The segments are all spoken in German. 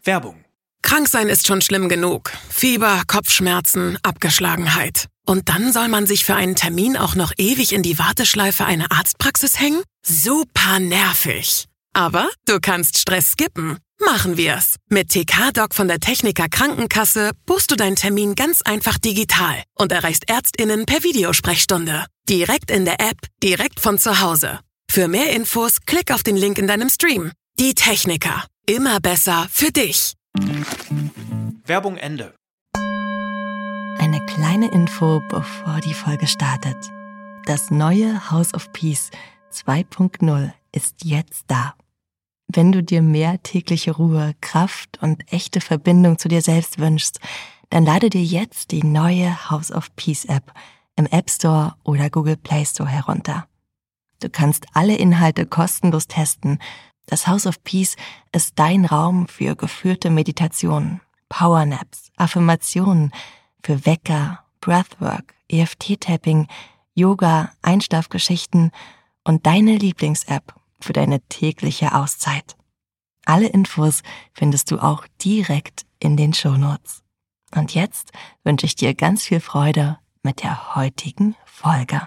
Werbung. Krank sein ist schon schlimm genug. Fieber, Kopfschmerzen, Abgeschlagenheit. Und dann soll man sich für einen Termin auch noch ewig in die Warteschleife einer Arztpraxis hängen? Super nervig. Aber du kannst Stress skippen. Machen wir's. Mit TK-Doc von der Techniker Krankenkasse buchst du deinen Termin ganz einfach digital und erreichst ÄrztInnen per Videosprechstunde. Direkt in der App, direkt von zu Hause. Für mehr Infos klick auf den Link in deinem Stream. Die Techniker. Immer besser für dich. Werbung Ende. Eine kleine Info, bevor die Folge startet. Das neue House of Peace 2.0 ist jetzt da. Wenn du dir mehr tägliche Ruhe, Kraft und echte Verbindung zu dir selbst wünschst, dann lade dir jetzt die neue House of Peace App im App Store oder Google Play Store herunter. Du kannst alle Inhalte kostenlos testen. Das House of Peace ist dein Raum für geführte Meditationen, Powernaps, Affirmationen, für Wecker, Breathwork, EFT-Tapping, Yoga, Einschlafgeschichten und deine Lieblings-App für deine tägliche Auszeit. Alle Infos findest du auch direkt in den Shownotes. Und jetzt wünsche ich dir ganz viel Freude mit der heutigen Folge.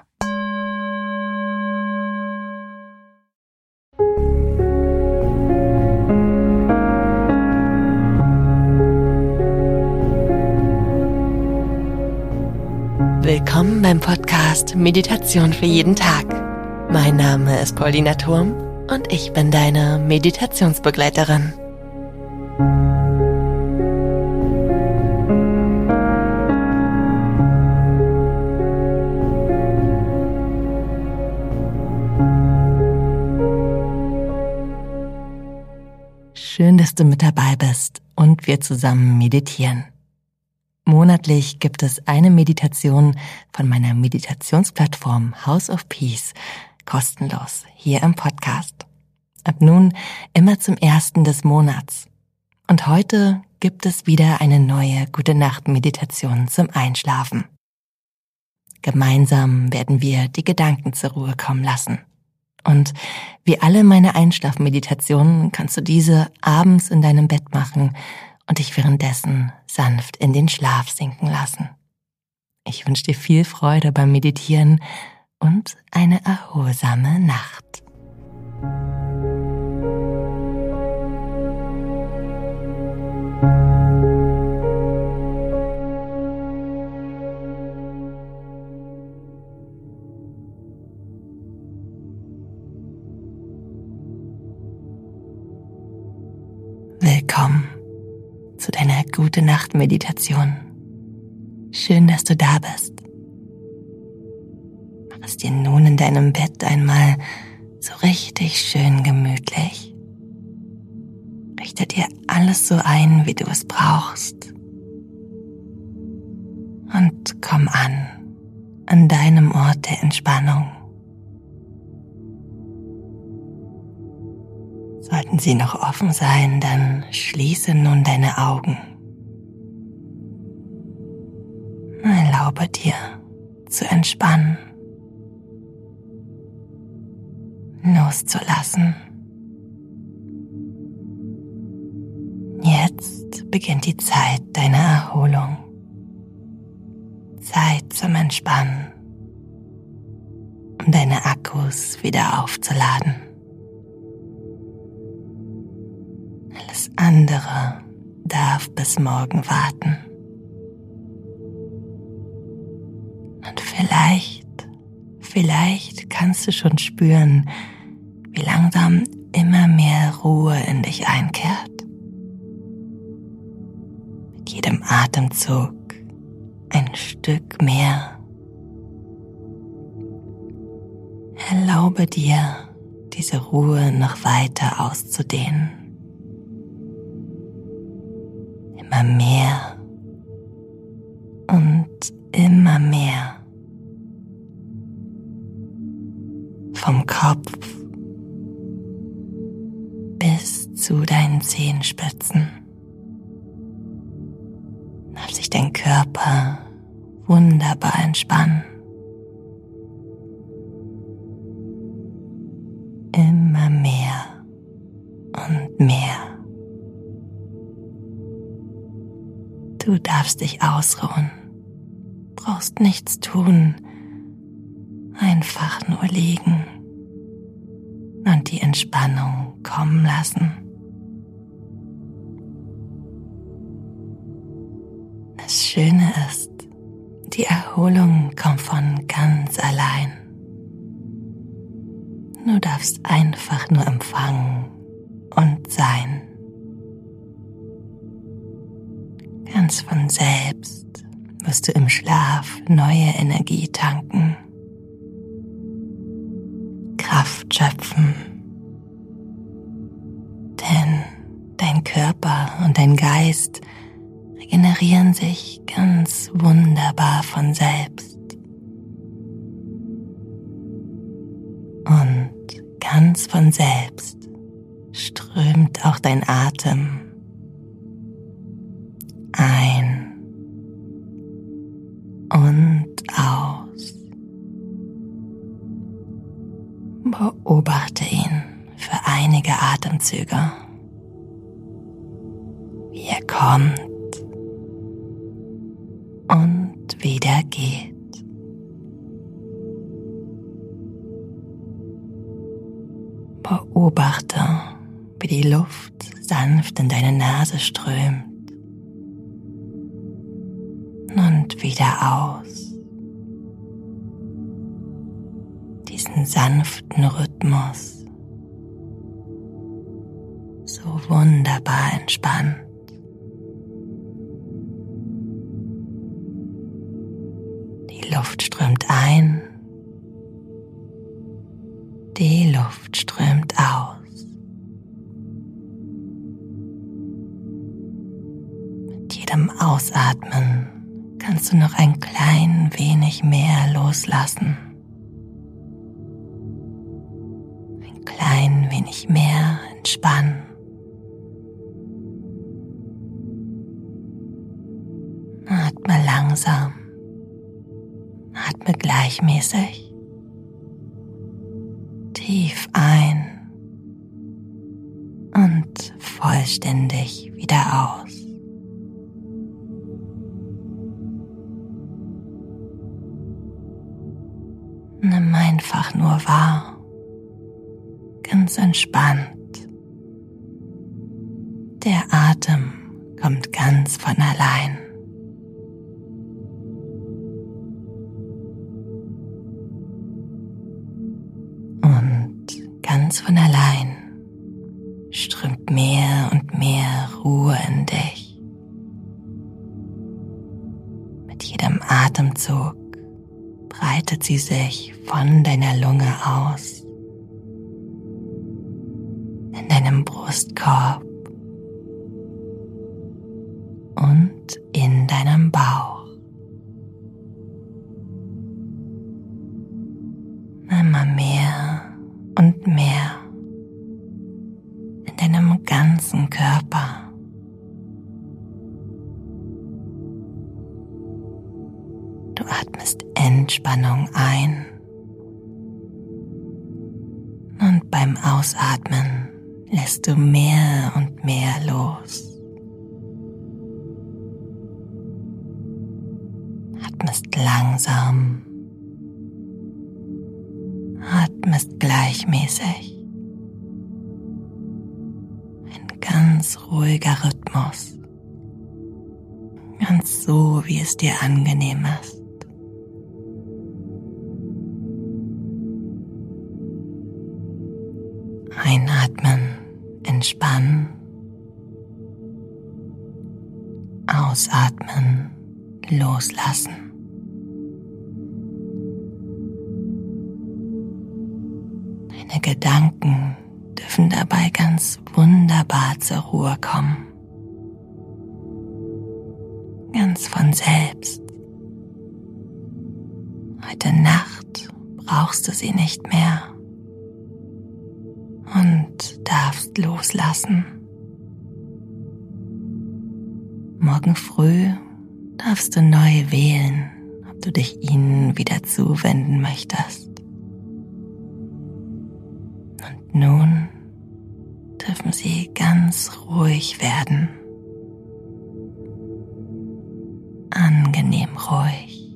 Willkommen beim Podcast Meditation für jeden Tag. Mein Name ist Paulina Thurm und ich bin deine Meditationsbegleiterin. Schön, dass du mit dabei bist und wir zusammen meditieren. Monatlich gibt es eine Meditation von meiner Meditationsplattform House of Peace kostenlos hier im Podcast. Ab nun immer zum 1. des Monats. Und heute gibt es wieder eine neue Gute-Nacht-Meditation zum Einschlafen. Gemeinsam werden wir die Gedanken zur Ruhe kommen lassen. Und wie alle meine Einschlafmeditationen kannst du diese abends in deinem Bett machen und dich währenddessen sanft in den Schlaf sinken lassen. Ich wünsche dir viel Freude beim Meditieren und eine erholsame Nacht. Willkommen zu deiner Gute-Nacht-Meditation. Schön, dass du da bist. Mach es dir nun in deinem Bett einmal so richtig schön gemütlich. Richte dir alles so ein, wie du es brauchst. Und komm an deinem Ort der Entspannung. Sollten sie noch offen sein, dann schließe nun deine Augen. Erlaube dir zu entspannen, loszulassen. Jetzt beginnt die Zeit deiner Erholung. Zeit zum Entspannen, um deine Akkus wieder aufzuladen. Alles andere darf bis morgen warten. Und vielleicht kannst du schon spüren, wie langsam immer mehr Ruhe in dich einkehrt. Mit jedem Atemzug ein Stück mehr. Erlaube dir, diese Ruhe noch weiter auszudehnen. Immer mehr und immer mehr. Vom Kopf bis zu deinen Zehenspitzen. Lass sich dein Körper wunderbar entspannen. Immer mehr und mehr. Du darfst dich ausruhen, brauchst nichts tun, einfach nur liegen und die Entspannung kommen lassen. Das Schöne ist, die Erholung kommt von ganz allein. Du darfst einfach nur empfangen und sein. Ganz von selbst wirst du im Schlaf neue Energie tanken, Kraft schöpfen. Denn dein Körper und dein Geist regenerieren sich ganz wunderbar von selbst. Und ganz von selbst strömt auch dein Atem ein und aus. Beobachte ihn für einige Atemzüge, wie er kommt und wieder geht. Beobachte, wie die Luft sanft in deine Nase strömt und wieder aus. Diesen sanften Rhythmus, so wunderbar entspannt. Die Luft strömt ein, die Luft strömt aus. Mit jedem Ausatmen kannst du noch ein klein wenig mehr loslassen. Ein klein wenig mehr entspannen. Atme langsam. Atme gleichmäßig. Tief ein und vollständig wieder aus. Nimm einfach nur wahr, ganz entspannt. Der Atem kommt ganz von allein. Ganz von allein strömt mehr und mehr Ruhe in dich. Mit jedem Atemzug breitet sie sich von deiner Lunge aus, in deinem Brustkorb und in deinem Bauch. Immer mehr und mehr in deinem ganzen Körper. Du atmest Entspannung ein und beim Ausatmen lässt du mehr und mehr los. Atmest langsam. Atmest gleichmäßig. Ein ganz ruhiger Rhythmus. Ganz so, wie es dir angenehm ist. Einatmen, entspannen. Ausatmen, loslassen. Deine Gedanken dürfen dabei ganz wunderbar zur Ruhe kommen. Ganz von selbst. Heute Nacht brauchst du sie nicht mehr und darfst loslassen. Morgen früh darfst du neu wählen, ob du dich ihnen wieder zuwenden möchtest. Und nun dürfen sie ganz ruhig werden. ruhig.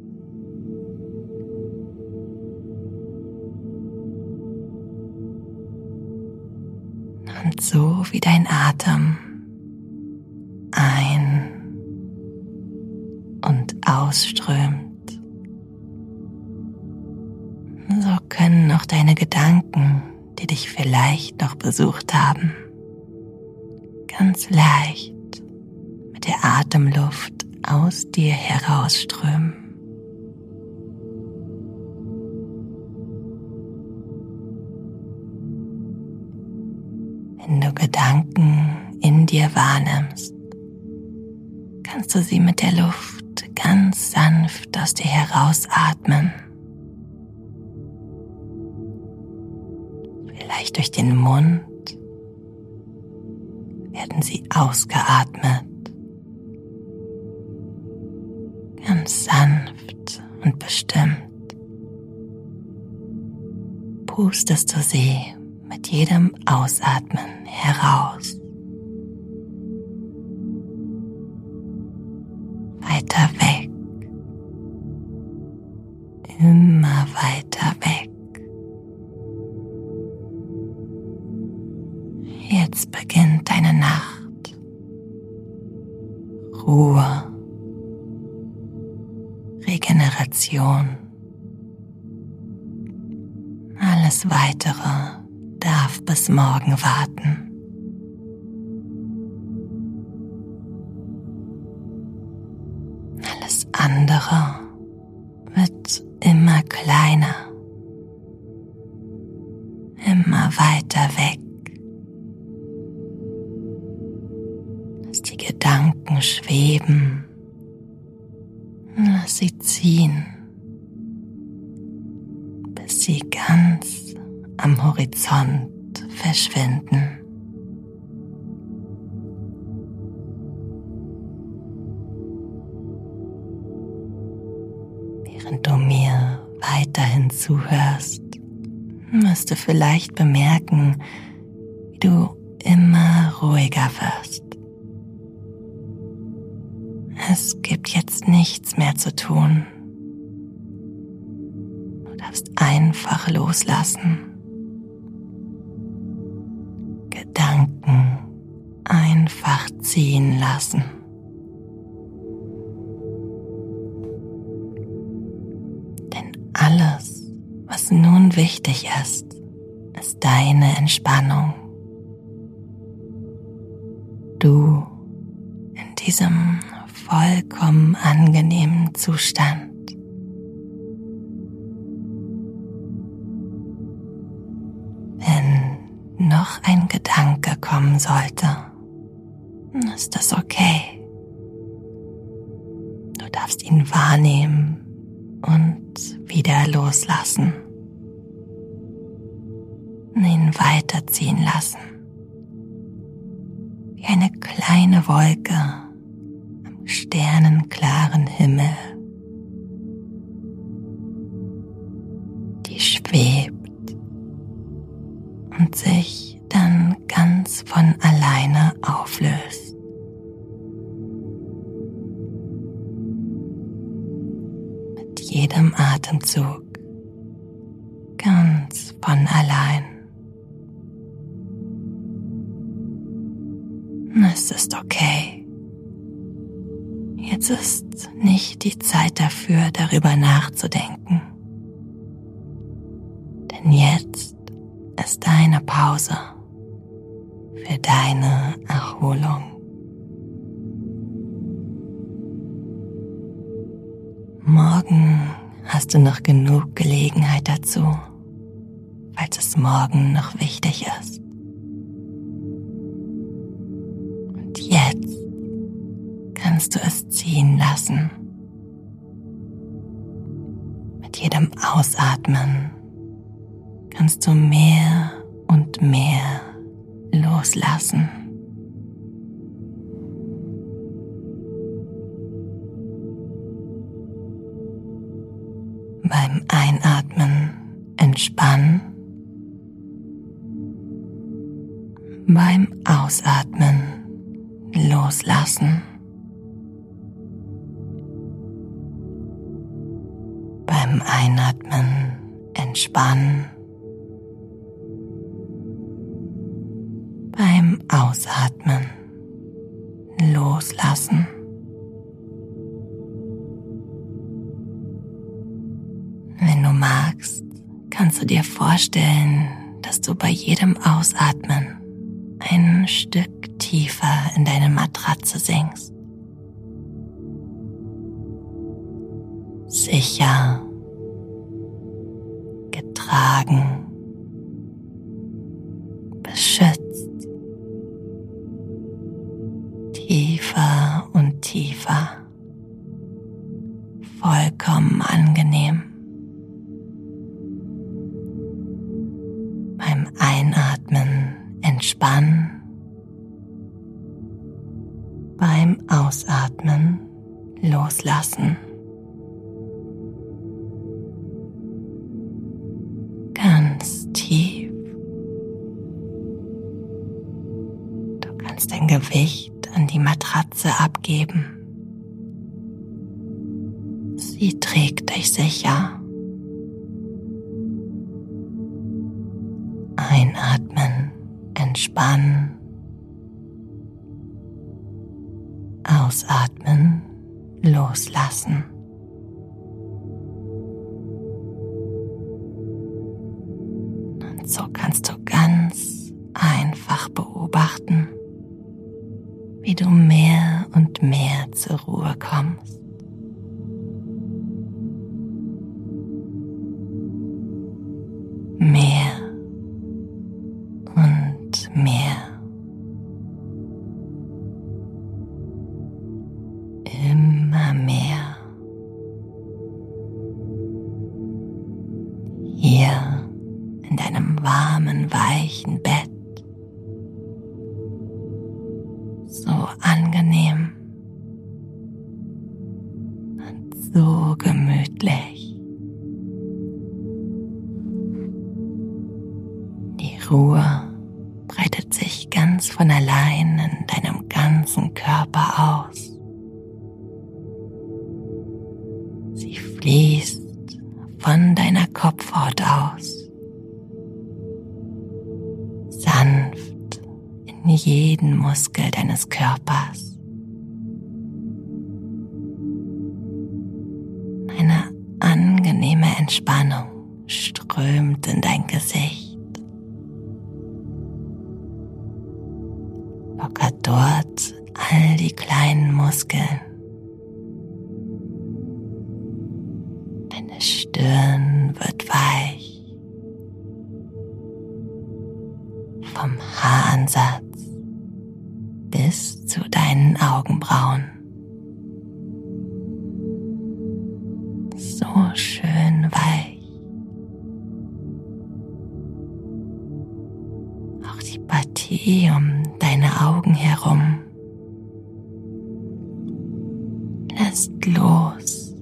Und so wie dein Atem ein- und ausströmt, so können auch deine Gedanken, die dich vielleicht noch besucht haben, ganz leicht mit der Atemluft aus dir herausströmen. Wenn du Gedanken in dir wahrnimmst, kannst du sie mit der Luft ganz sanft aus dir herausatmen. Vielleicht durch den Mund werden sie ausgeatmet. Ganz sanft und bestimmt pustest du sie mit jedem Ausatmen heraus. Weiter weg, immer weiter weg. Jetzt beginnt deine Nacht. Ruhe, Regeneration. Alles Weitere darf bis morgen warten. Alles andere wird immer kleiner, immer weiter weg. Lass die Gedanken schweben, lass sie ziehen, bis sie ganz am Horizont verschwinden. Während du mir weiterhin zuhörst, wirst du vielleicht bemerken, wie du immer ruhiger wirst. Es gibt jetzt nichts mehr zu tun. Du darfst einfach loslassen. Gedanken einfach ziehen lassen. Denn alles, was nun wichtig ist, ist deine Entspannung. Du in diesem vollkommen angenehmen Zustand. Wenn noch ein Gedanke kommen sollte, ist das okay. Du darfst ihn wahrnehmen und wieder loslassen. Ihn weiterziehen lassen. Wie eine kleine Wolke am sternenklaren Himmel, die schwebt und sich dann ganz von alleine auflöst. Mit jedem Atemzug ganz von allein. Es ist okay. Jetzt ist nicht die Zeit dafür, darüber nachzudenken. Denn jetzt ist deine Pause für deine Erholung. Morgen hast du noch genug Gelegenheit dazu, falls es morgen noch wichtig ist. Und jetzt kannst du es ziehen lassen. Mit jedem Ausatmen kannst du mehr und mehr loslassen. Beim Einatmen entspannen, beim Ausatmen loslassen. Beim Einatmen entspannen. Beim Ausatmen loslassen. Wenn du magst, kannst du dir vorstellen, dass du bei jedem Ausatmen ein Stück tiefer in deine Matratze sinkst. Sicher, getragen, beschützt, tiefer und tiefer, vollkommen angenehm. Beim Einatmen entspannen, beim Ausatmen loslassen. Ganz tief. Du kannst dein Gewicht an die Matratze abgeben. Sie trägt dich sicher. Einatmen, entspannen. Ausatmen, loslassen. Und so kannst du ganz einfach beobachten, wie du mehr und mehr zur Ruhe kommst. Mehr und mehr. Immer mehr. Hier in deinem warmen, weichen Bett. So angenehm und so gemütlich. Die Ruhe breitet sich ganz von allein in deinem ganzen Körper aus. Sie fließt von deiner Kopfhaut aus, sanft in jeden Muskel deines Körpers. Eine angenehme Entspannung strömt in dein Gesicht. Lockert dort all die kleinen Muskeln. Deine Stirn wird weich. Vom Haaransatz bis zu deinen Augenbrauen. So schön weich. Auch die Partie um deine Augen herum lässt los.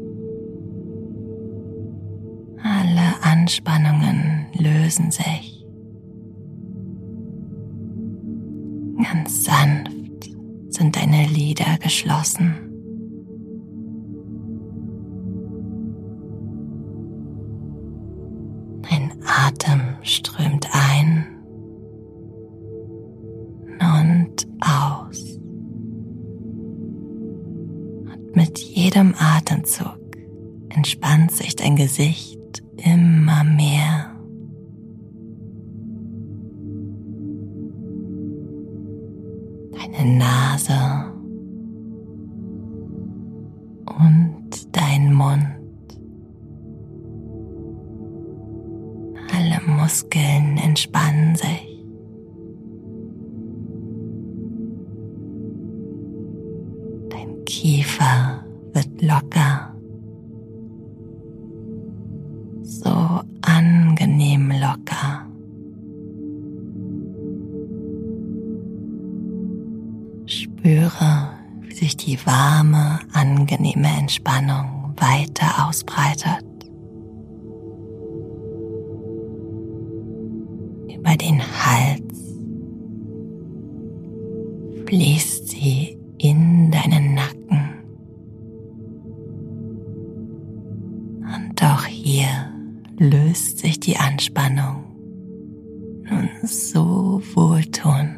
Alle Anspannungen lösen sich. Ganz sanft sind deine Lider geschlossen. Dein Atem strömt ein und aus. Und mit jedem Atemzug entspannt sich dein Gesicht immer mehr. Deine Nase und dein Mund. Alle Muskeln entspannen sich. Dein Kiefer wird locker. So angenehm locker. Spüre, wie sich die warme, angenehme Entspannung weiter ausbreitet. Über den Hals fließt sie in deinen Nacken und Entspannung nun so wohltuend.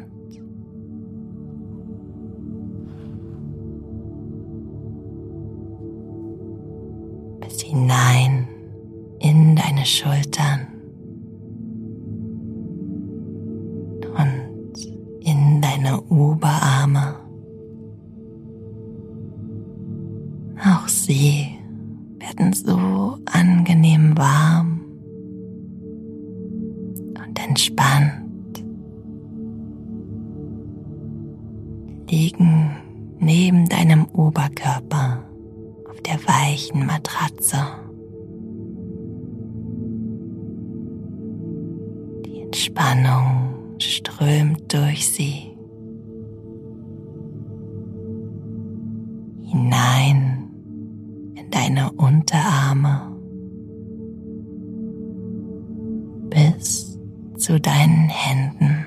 Bis hinein in deine Schultern und in deine Oberarme. Auch sie werden so angenehm warm und entspannt, liegen neben deinem Oberkörper auf der weichen Matratze. Die Entspannung strömt durch sie hinein in deine Unterarme bis zu deinen Händen.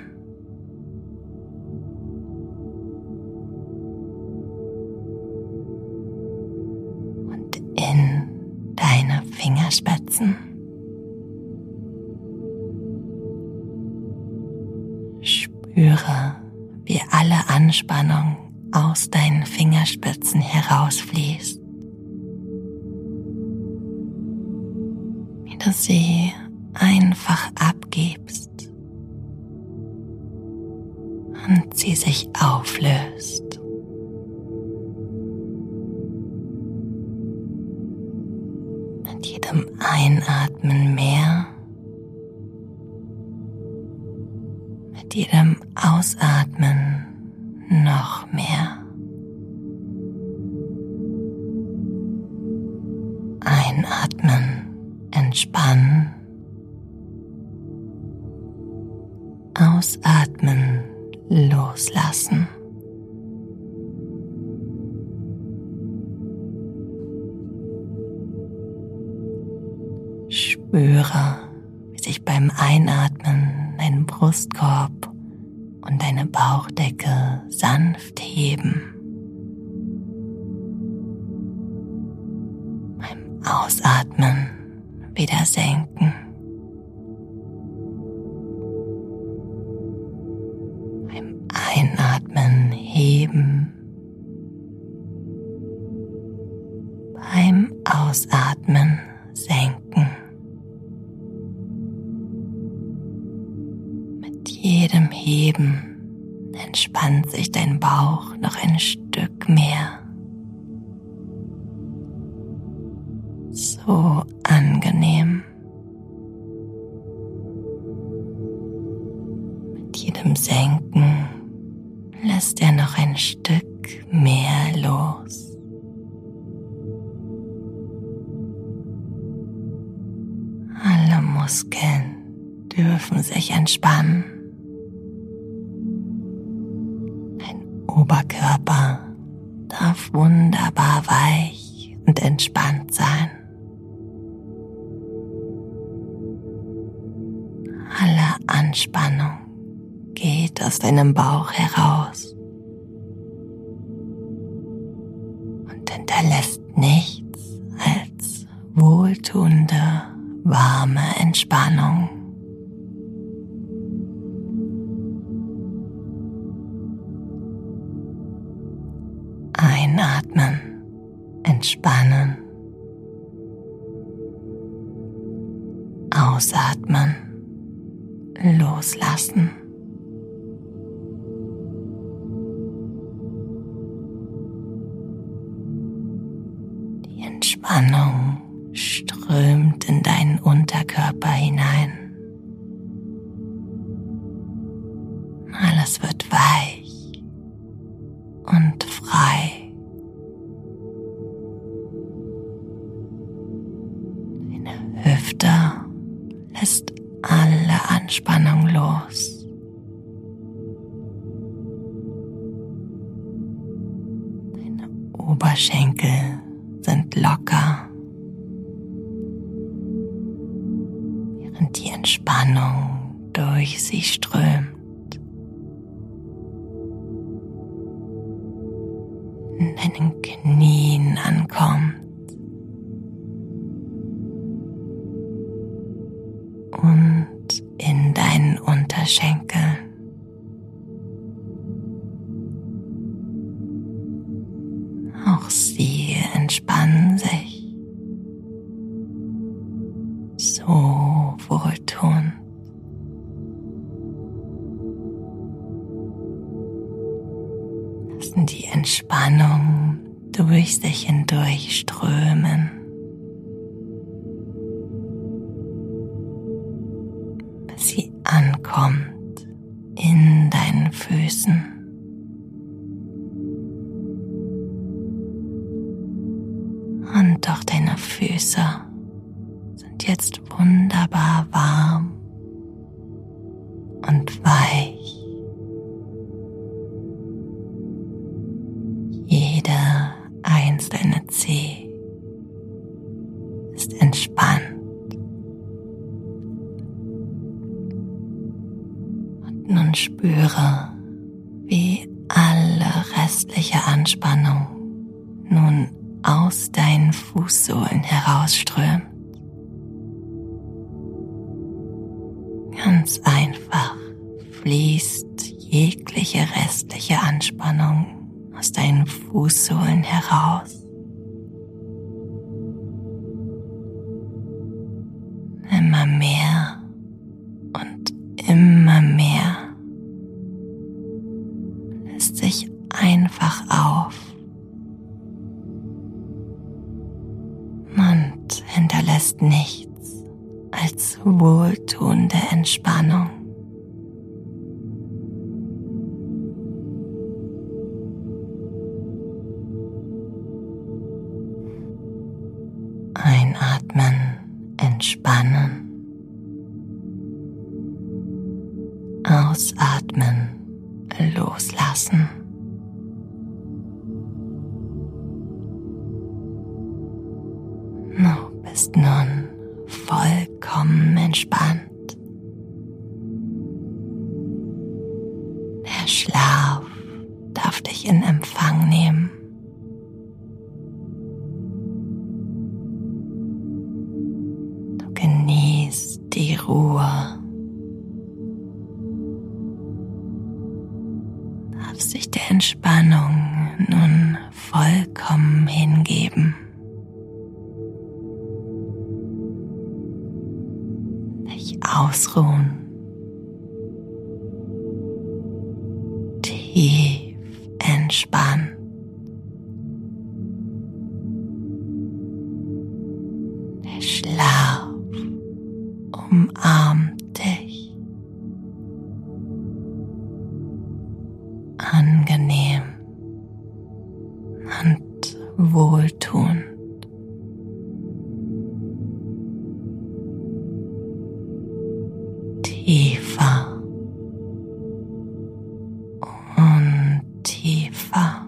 Und in deine Fingerspitzen. Spüre, wie alle Anspannung aus deinen Fingerspitzen herausfließt. Wie du sie einfach abgibst und sie sich auflöst. Mit jedem Einatmen mehr, mit jedem Ausatmen noch mehr. Einatmen, entspannen. Ausatmen, loslassen. Spüre, wie sich beim Einatmen dein Brustkorb und deine Bauchdecke sanft heben. Beim Ausatmen wieder senken. Beim Einatmen heben. Beim Ausatmen senken. Mit jedem Heben entspannt sich dein Bauch noch ein Stück mehr. So angenehm. Mit jedem Senken lässt er noch ein Stück mehr los. Alle Muskeln dürfen sich entspannen. Dein Oberkörper darf wunderbar weich und entspannt sein. Alle Anspannung geht aus deinem Bauch heraus und hinterlässt nichts als wohltuende, warme Entspannung. Einatmen, entspannen. Ausatmen, loslassen. Die Entspannung strömt in deinen Unterkörper hinein. Alles wird weich und frei. Deine Hüfte lässt alle Anspannung los. Deine Oberschenkel sind locker, während die Entspannung durch sie strömt. In deinen Knien ankommt und Auch sie entspannen sich. So wohltuend. Lassen die Entspannung durch sich hindurch strömen, bis sie ankommt in deinen Füßen. Und doch deine Füße sind jetzt wunderbar warm und weich. Jede einzelne Zehe ist entspannt. Und nun spüre, wie alle restliche Anspannung nun aus deinen Fußsohlen herausströmt. Ganz einfach fließt jegliche restliche Anspannung aus deinen Fußsohlen heraus. Immer mehr und immer mehr löst sich einfach auf und hinterlässt nichts als wohltuende Entspannung. Einatmen, entspannen. Ausatmen, loslassen. Du bist nun vollkommen entspannt. Der Schlaf darf dich in Empfang nehmen. Du genießt die Ruhe. Darfst dich der Entspannung nun vollkommen hingeben. Ausruhen, tief entspannen. Der Schlaf umarmt dich. Angenehm und wohltuend. Tiefer und tiefer.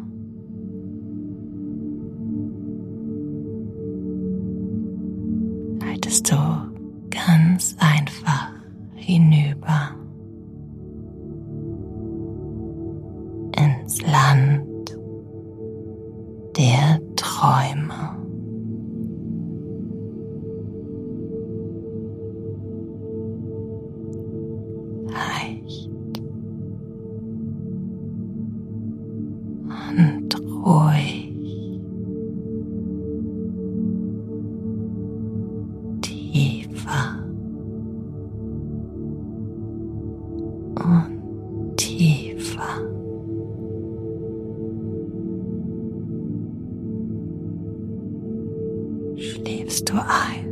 Gleitest du ganz einfach hinüber ins Land der Träume. Leicht und ruhig, tiefer und tiefer. Schläfst du ein.